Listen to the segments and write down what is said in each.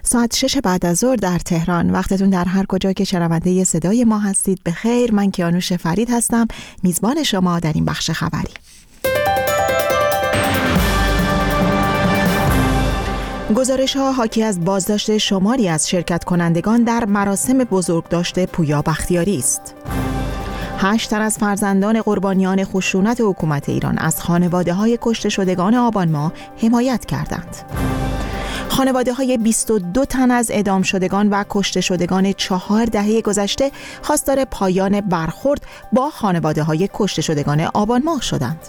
ساعت 6 بعد از ظهر در تهران. وقتتون در هر کجا که شنونده صدای ما هستید بخیر. من کیانوش فرید هستم، میزبان شما در این بخش خبری. گزارش‌ها حاکی از بازداشت شماری از شرکت کنندگان در مراسم بزرگداشت پویا بختیاری است. 8 تن از فرزندان قربانیان خشونت حکومت ایران از خانواده‌های کشته شدگان آبان ماه حمایت کردند. خانواده‌های 22 تن از اعدام شدگان و کشته شدگان 4 دهه گذشته خواستار پایان برخورد با خانواده‌های کشته شدگان آبان ماه شدند.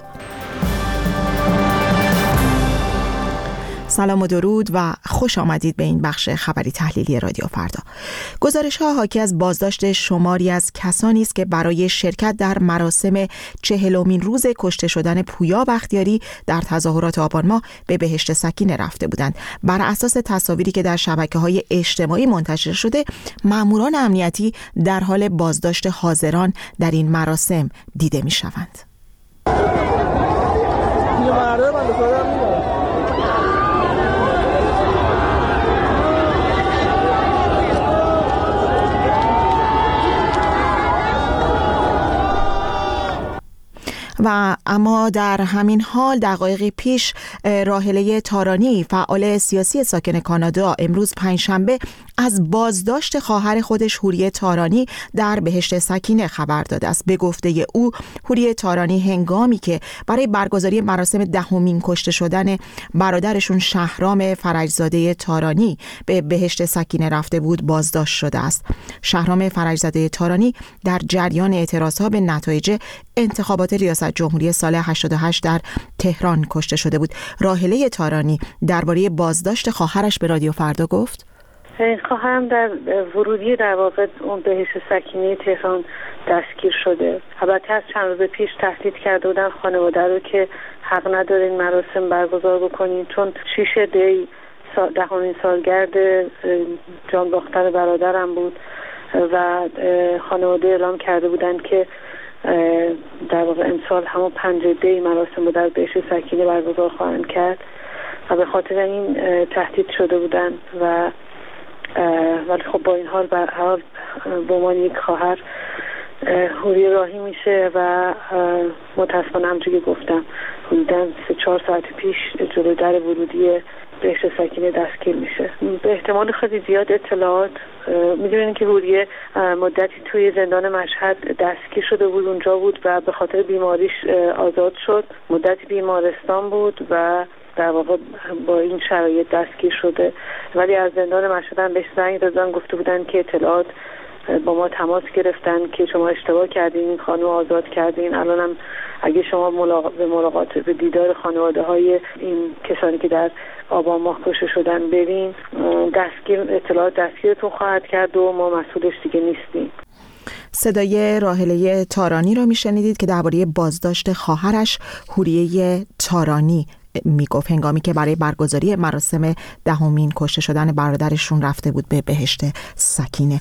سلام و درود و خوش آمدید به این بخش خبری تحلیلی رادیو فردا. گزارش‌ها حاکی از بازداشت شماری از کسانی است که برای شرکت در مراسم 40مین روز کشته شدن پویا بختیاری در تظاهرات آبان ماه به بهشت سکینه رفته بودند. بر اساس تصاویری که در شبکه‌های اجتماعی منتشر شده، ماموران امنیتی در حال بازداشت حاضران در این مراسم دیده می‌شوند. و اما در همین حال دقایقی پیش راحله تارانی، فعال سیاسی ساکن کانادا، امروز پنجشنبه از بازداشت خواهر خودش حوریه تارانی در بهشت سکینه خبر داده است. به گفته او، حوریه تارانی هنگامی که برای برگزاری مراسم 10مین کشته شدن برادرشون شهرام فرجزاده تارانی به بهشت سکینه رفته بود بازداشت شده است. شهرام فرجزاده تارانی در جریان اعتراضها به نتایج انتخابات ریاست جمهوری سال 88 در تهران کشته شده بود. راحله تارانی درباره بازداشت خواهرش به رادیو فردا گفت: خواهرم در ورودی در واقع اون بهشت سکینه تهران دستگیر شده. البته از چند روز پیش تهدید کرده بودن خانواده رو که حق ندارین مراسم برگزار بکنین، چون 6 دی 10مین سالگرد جان باختن برادرم بود و خانواده اعلام کرده بودن که در واقع امسال همون 5 دی مراسم رو در بهشت سکینه برگزار خواهند کرد و به خاطر این تهدید شده بودن و ولی خب با این حال به عنوان یک خواهر حوریه راهی میشه و متاسفانه همونجوری که گفتم حدوداً 3-4 ساعت پیش جلوی در ورودی بهشت سکینه دستگیر میشه. به احتمال خیلی زیاد اطلاعات میدونین که حوریه مدتی توی زندان مشهد دستگیر شده بود، اونجا بود و به خاطر بیماریش آزاد شد. مدتی بیمارستان بود و در واقع با این شرایط دستگیر شده، ولی از زندان مشهد هم بهش زنگ دادن، گفته بودن که اطلاعات با ما تماس گرفتن که شما اشتباه کردین، این خانم آزاد کردین. الان هم اگه شما به دیدار خانواده های این کسانی که در آبان ماه کشته شدن برین، اطلاعات دستگیرتون خواهد کرد و ما مسئولش دیگه نیستیم. صدای راحله تارانی رو میشنیدید که درباره بازداشت خواهرش حوریه تارانی میگفت هنگامی که برای برگزاری مراسم 10مین کشته شدن برادرشون رفته بود به بهشت سکینه.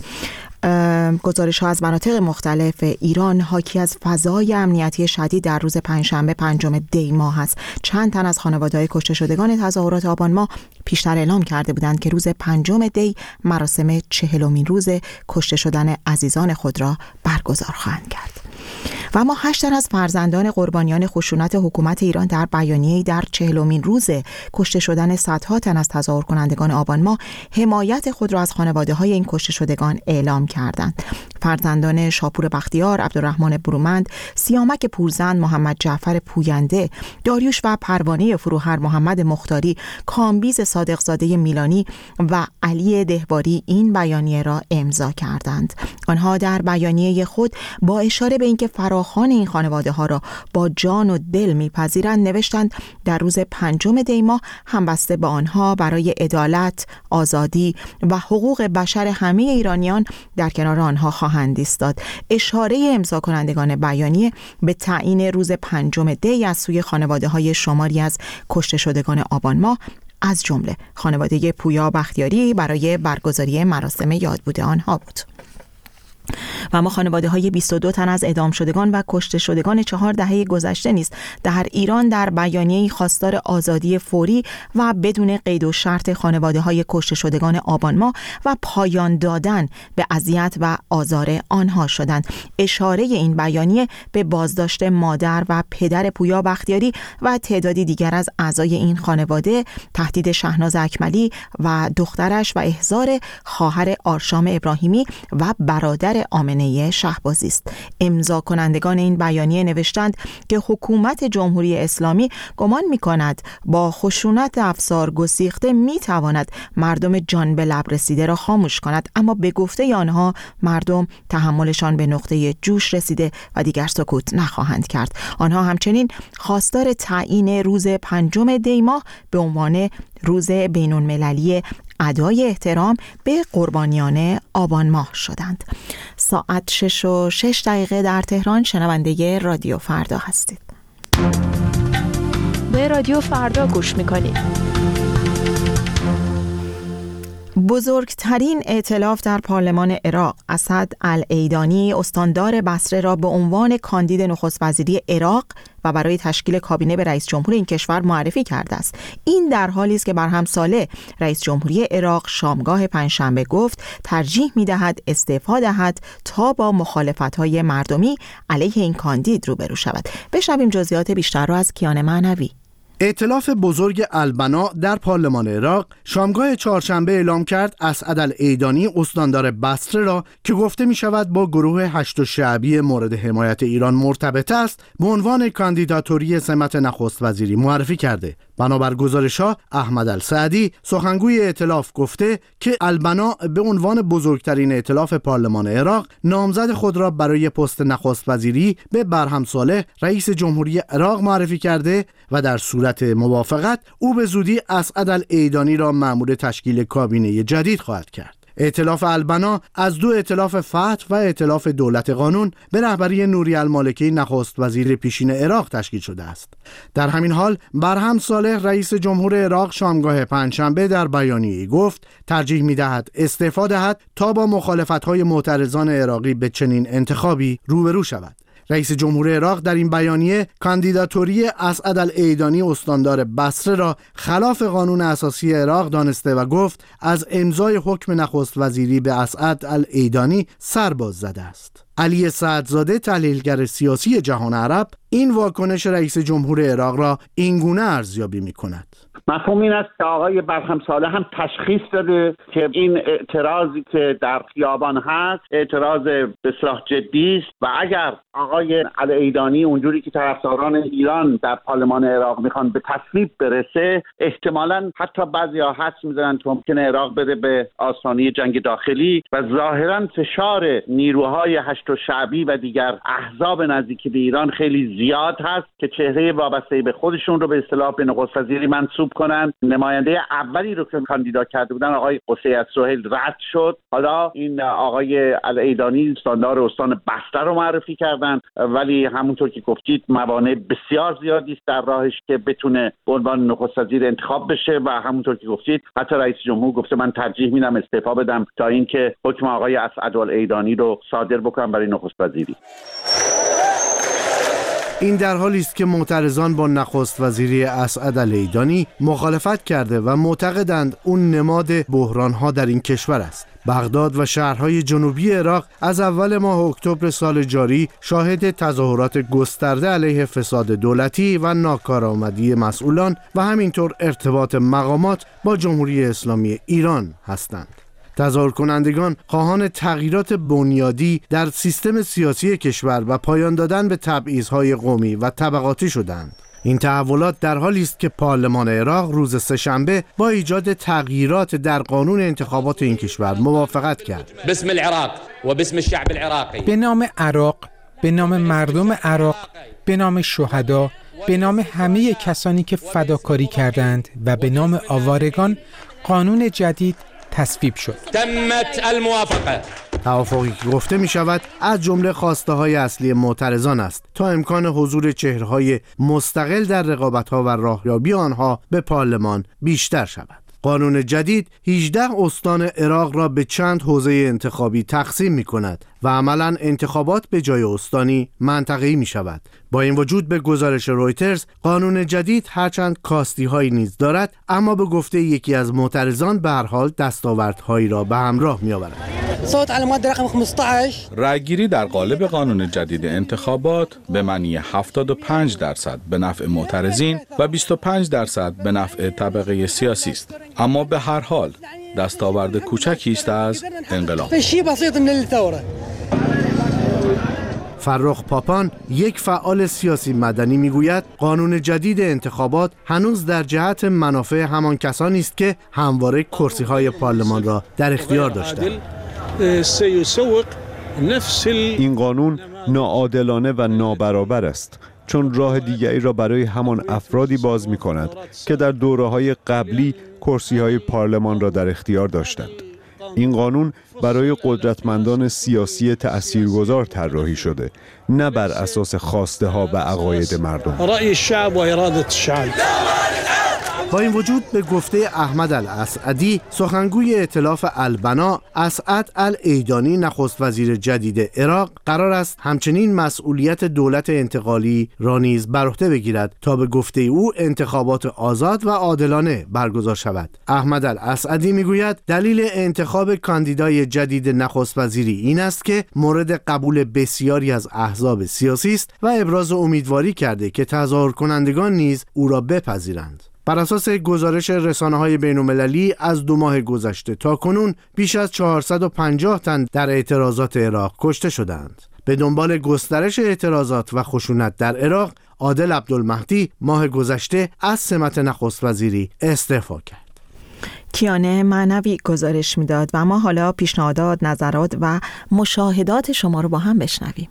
گزارش ها از مناطق مختلف ایران حاکی از فضای امنیتی شدید در روز پنجشنبه 5 دی ماه است. چند تن از خانواده‌های کشته شدگان تظاهرات آبان ماه پیشتر اعلام کرده بودند که روز 5 دی مراسم 40مین روز کشته شدن عزیزان خود را برگزار خواهند کرد. و اما 8 تن از فرزندان قربانیان خشونت حکومت ایران در بیانیه‌ای در 40مین روز کشته شدن صدها تن از تظاهر کنندگان آبان ماه حمایت خود را از خانواده‌های این کشته شدگان اعلام کردند. فرزندان شاپور بختیار، عبدالرحمن برومند، سیامک پورزند، محمد جعفر پوینده، داریوش و پروانه فروهر، محمد مختاری، کامبیز صادقزاده میلانی و علی دهواری این بیانیه را امضا کردند. آنها در بیانیه خود با اشاره به اینکه فراخوان این خانواده ها را با جان و دل میپذیرند نوشتند در روز 5 دی ماه همبسته با آنها برای عدالت، آزادی و حقوق بشر همه ایرانیان در کنار آنها خواهند ایستاد. اشاره امضا کنندگان بیانیه به تعیین روز 5 دی از سوی خانواده های شماری از کشته شدگان آبان ماه از جمله خانواده پویا بختیاری برای برگزاری مراسم یادبود آنها بود. و اما خانواده های 22 تن از اعدام شدگان و کشته شدگان 4 دهه گذشته نیز در ایران در بیانیه‌ای خواستار آزادی فوری و بدون قید و شرط خانواده های کشته شدگان آبان ماه و پایان دادن به اذیت و آزار آنها شدند. اشاره این بیانیه به بازداشت مادر و پدر پویا بختیاری و تعدادی دیگر از اعضای این خانواده، تهدید شهناز اکملی و دخترش و احضار خواهر آرشام ابراهیمی و برادر آمنه شهبازی است. امضا کنندگان این بیانیه نوشتند که حکومت جمهوری اسلامی گمان می‌کند با خشونت افسار گسیخته می‌تواند مردم جان به لب رسیده را خاموش کند، اما به گفته آنها مردم تحملشان به نقطه جوش رسیده و دیگر سکوت نخواهند کرد. آنها همچنین خواستار تعیین روز 5 دی ماه به عنوان روز بین‌المللی ادای احترام به قربانیان آبان ماه شدند. ساعت 6:06 در تهران. شنونده رادیو فردا هستید. به رادیو فردا گوش میکنید. بزرگترین ائتلاف در پارلمان عراق، اسد العیدانی استاندار بصره را به عنوان کاندید نخست وزیری عراق و برای تشکیل کابینه به رئیس جمهور این کشور معرفی کرده است. این در حالی است که برهم ساله رئیس جمهوری عراق شامگاه پنجشنبه گفت ترجیح می‌دهد استعفا دهد تا با مخالفت‌های مردمی علیه این کاندید روبرو شود. بشنویم جزئیات بیشتر را از کیان معنوی. ائتلاف بزرگ البنا در پارلمان عراق شامگاه چهارشنبه اعلام کرد اسد العیدانی استاندار بصره را که گفته می شود با گروه هشت شعبی مورد حمایت ایران مرتبط است به عنوان کاندیداتوری سمت نخست وزیری معرفی کرده. بنابر گزارش‌ها احمد السعدی سخنگوی ائتلاف گفته که البنا به عنوان بزرگترین ائتلاف پارلمان عراق نامزد خود را برای پست نخست وزیری به برهم صالح رئیس جمهوری عراق معرفی کرده و در صورت موافقت او به زودی اسد العیدانی را مأمور تشکیل کابینه جدید خواهد کرد. ائتلاف البنا از دو ائتلاف فتح و ائتلاف دولت قانون به رهبری نوری المالکی نخست وزیر پیشین عراق تشکیل شده است. در همین حال برهم صالح رئیس جمهور عراق شامگاه پنجشنبه در بیانیه‌ای گفت ترجیح می‌دهد استعفا دهد تا با مخالفت‌های معترضان عراقی به چنین انتخابی روبرو شود. رئیس جمهور عراق در این بیانیه کاندیداتوری اسد العیدانی استاندار بصره را خلاف قانون اساسی عراق دانسته و گفت از امضای حکم نخست وزیری به اسد العیدانی سرباز زده است. علی سعدزاده تحلیلگر سیاسی جهان عرب این واکنش رئیس جمهور عراق را اینگونه ارزیابی می‌کند. مفهوم این است که آقای برهم صالح هم تشخیص داده که این اعتراضی که در خیابان هست اعتراض بسیار جدی است و اگر آقای العیدانی اونجوری که طرفداران ایران در پارلمان عراق میخوان به تصویب برسه، احتمالاً حتی بعضیا حدس میزنن که ممکنه عراق بره به آستانه جنگ داخلی و ظاهراً فشار نیروهای هشت شعبی و دیگر احزاب نزدیک به ایران خیلی زیاد هست که چهره وابسته به خودشون رو به اصطلاح به نخست وزیری منصوب کنند. نماینده اولی رو که کاندیدا کرده بودن آقای قصی السهیل رد شد. حالا این آقای العیدانی استاندار استان بصره رو معرفی کردن، ولی همونطور که گفتید موانع بسیار زیادی است در راهش که بتونه به عنوان نخست وزیر انتخاب بشه و همونطور که گفتید حتی رئیس جمهور گفته من ترجیح میدم استعفا بدم تا اینکه حکم آقای اسد العیدانی رو صادر بکنم برای نخست وزیری. این در حالی است که معترضان با نخست وزیری اسد العیدانی مخالفت کرده و معتقدند اون نماد بحران‌ها در این کشور است. بغداد و شهرهای جنوبی عراق از اول ماه اکتبر سال جاری شاهد تظاهرات گسترده علیه فساد دولتی و ناکارآمدی مسئولان و همینطور ارتباط مقامات با جمهوری اسلامی ایران هستند. تظاهر کنندگان خواهان تغییرات بنیادی در سیستم سیاسی کشور و پایان دادن به تبعیض‌های قومی و طبقاتی شدند. این تحولات در حالی است که پارلمان عراق روز سه‌شنبه با ایجاد تغییرات در قانون انتخابات این کشور موافقت کرد. باسم العراق و باسم الشعب العراقی، به نام عراق، به نام مردم عراق، به نام شهدا، به نام همه کسانی که فداکاری کردند و به نام آوارگان قانون جدید تصویب شد. تمت الموافقه. توافقی که گفته می شود از جمله خواسته های اصلی معترضان است تا امکان حضور چهره‌های مستقل در رقابت‌ها و راهیابی آنها به پارلمان بیشتر شود. قانون جدید 18 استان عراق را به چند حوزه انتخابی تقسیم می کند و عملاً انتخابات به جای استانی منطقه‌ای می شود. با این وجود به گزارش رویترز قانون جدید هرچند کاستی‌هایی نیز دارد، اما به گفته یکی از معترضان به هر حال دستاوردهایی را به همراه می‌آورد. صوت على ماده رقم 15 رأی‌گیری در قالب قانون جدید انتخابات به معنی 75% به نفع معترضین و 25% به نفع طبقه سیاسی است، اما به هر حال دستاورد کوچکی است از انقلاب. فرخ پاپان، یک فعال سیاسی مدنی، میگوید قانون جدید انتخابات هنوز در جهت منافع همان کسانی است که همواره کرسی‌های پارلمان را در اختیار داشتند. این قانون ناعادلانه و نابرابر است، چون راه دیگری را برای همان افرادی باز می کند که در دوره‌های قبلی کرسی‌های پارلمان را در اختیار داشتند. این قانون برای قدرتمندان سیاسی تأثیرگذار طراحی شده، نه بر اساس خواسته ها و عقاید مردم. رأی الشعب و اراده الشعب. با این وجود به گفته احمد الاسعدی، سخنگوی ائتلاف البنا، اسعد العیدانی نخست وزیر جدید عراق قرار است همچنین مسئولیت دولت انتقالی را نیز بر عهده بگیرد تا به گفته او انتخابات آزاد و عادلانه برگزار شود. احمد الاسعدی میگوید دلیل انتخاب کاندیدای جدید نخست وزیری این است که مورد قبول بسیاری از احزاب سیاسی است و ابراز امیدواری کرده که تظاهر کنندگان نیز او را بپذیرند. بر اساس گزارش رسانه‌های بین‌المللی از 2 ماه گذشته تا کنون بیش از 450 تن در اعتراضات عراق کشته شدند. به دنبال گسترش اعتراضات و خشونت در عراق، عادل عبدالمهدی ماه گذشته از سمت نخست وزیری استعفا کرد. کیانه معنوی گزارش میداد و ما حالا پیشنهادات، نظرات و مشاهدات شما رو با هم بشنویم.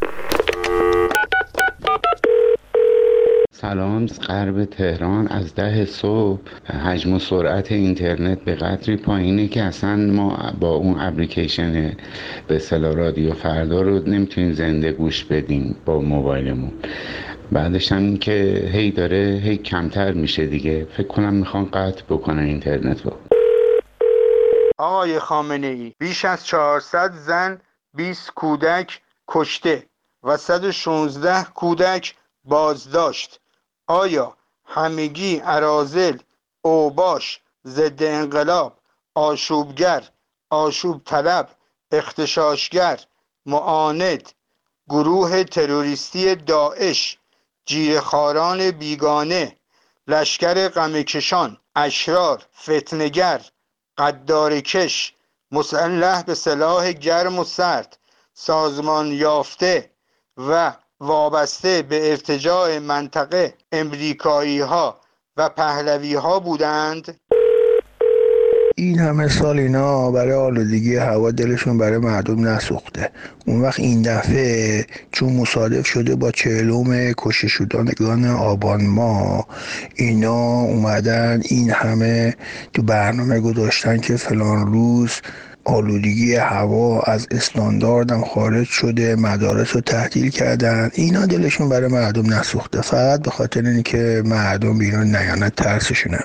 سلام، غرب تهران از 10 صبح حجم و سرعت اینترنت به قدری پایینه که اصلا ما با اون اپلیکیشن به اصطلاح رادیو فردا رو نمیتونیم زنده گوش بدیم با موبایلمون. بعدش هم که هی داره هی کمتر میشه دیگه، فکر کنم میخوان قطع بکنن اینترنت رو. آقای خامنه‌ای، بیش از 400 زن 20 کودک کشته و 116 کودک بازداشت. آیا همگی اراذل، اوباش، ضد انقلاب، آشوبگر، آشوب طلب، اغتشاشگر، معاند، گروه تروریستی داعش، جیره‌خواران بیگانه، لشکر غمکشان، اشرار، فتنگر، غدارکش، مسلح به سلاح گرم و سرد، سازمان یافته و وابسته به ارتجاع منطقه امریکایی ها و پهلوی ها بودند. این همه سال اینا برای آلودگی هوا دلشون برای مردم نسوخته. اون وقت این دفعه چون مصادف شده با 40م کشته شدگان آبان ماه، اینا اومدن این همه تو برنامه گذاشتن که فلان روز آلودگی هوا از استانداردم خارج شده، مدارس رو تعطیل کردن. اینا دلشون برای مردم نسوخته، فقط به خاطر اینکه مردم بیرون نیان ترسشونه.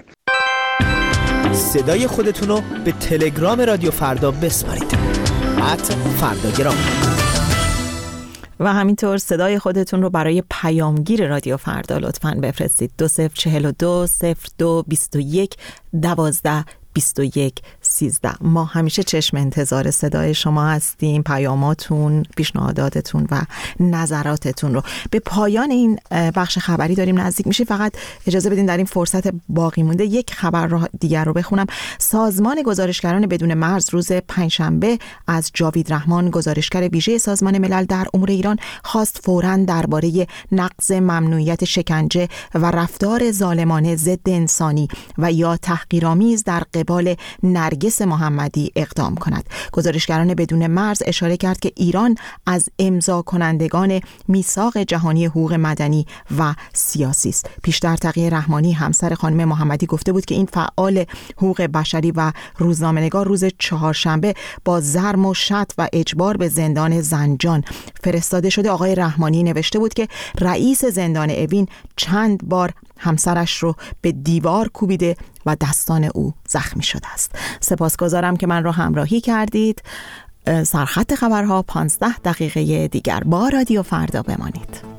صدای خودتون رو به تلگرام رادیو فردا بسپارید. @فرداگرام. و همینطور صدای خودتون رو برای پیامگیر رادیو فردا لطفاً بفرستید. 2042 02 21 12 21 13. ما همیشه چشم انتظار صدای شما هستیم، پیاماتون، پیشنهاداتتون و نظراتتون رو. به پایان این بخش خبری داریم نزدیک میشیم. فقط اجازه بدین در این فرصت باقی مونده یک خبر دیگر رو بخونم. سازمان گزارشگران بدون مرز روز پنجشنبه از جاوید رحمان، گزارشگر ویژه سازمان ملل در امور ایران، خواست فوراً درباره نقض ممنوعیت شکنجه و رفتار ظالمانه ضد انسانی و یا تحقیرآمیز در قبال نرگس محمدی اقدام کند. گزارشگران بدون مرز اشاره کرد که ایران از امضا کنندگان میثاق جهانی حقوق مدنی و سیاسی است. پیشتر تقی رحمانی، همسر خانم محمدی، گفته بود که این فعال حقوق بشری و روزنامه‌نگار روز چهارشنبه با ضرب و شتم و اجبار به زندان زنجان فرستاده شده. آقای رحمانی نوشته بود که رئیس زندان اوین چند بار همسرش رو به دیوار کوبیده و دستان او زخمی شده است. سپاسگزارم که من را همراهی کردید. سرخط خبرها 15 دقیقه دیگر با رادیو فردا بمانید.